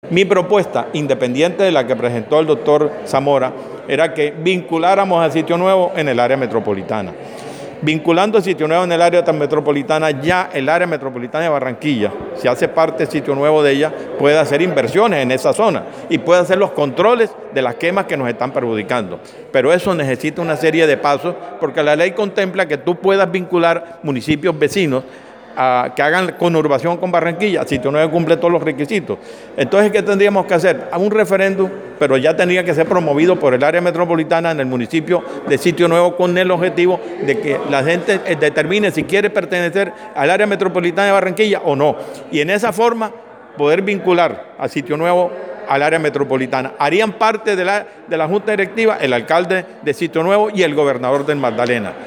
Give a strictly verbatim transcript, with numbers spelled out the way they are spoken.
Mi propuesta, independiente de la que presentó el doctor Zamora, era que vinculáramos a Sitio Nuevo en el área metropolitana. Vinculando a Sitio Nuevo en el área metropolitana, ya el área metropolitana de Barranquilla, si hace parte de Sitio Nuevo de ella, puede hacer inversiones en esa zona y puede hacer los controles de las quemas que nos están perjudicando. Pero eso necesita una serie de pasos, porque la ley contempla que tú puedas vincular municipios vecinos a que hagan conurbación con Barranquilla. Sitio Nuevo cumple todos los requisitos. Entonces, ¿qué tendríamos que hacer? A un referéndum, pero ya tendría que ser promovido por el área metropolitana en el municipio de Sitio Nuevo, con el objetivo de que la gente determine si quiere pertenecer al área metropolitana de Barranquilla o no. Y en esa forma poder vincular a Sitio Nuevo al área metropolitana. Harían parte de la, de la Junta Directiva el alcalde de Sitio Nuevo y el gobernador del Magdalena.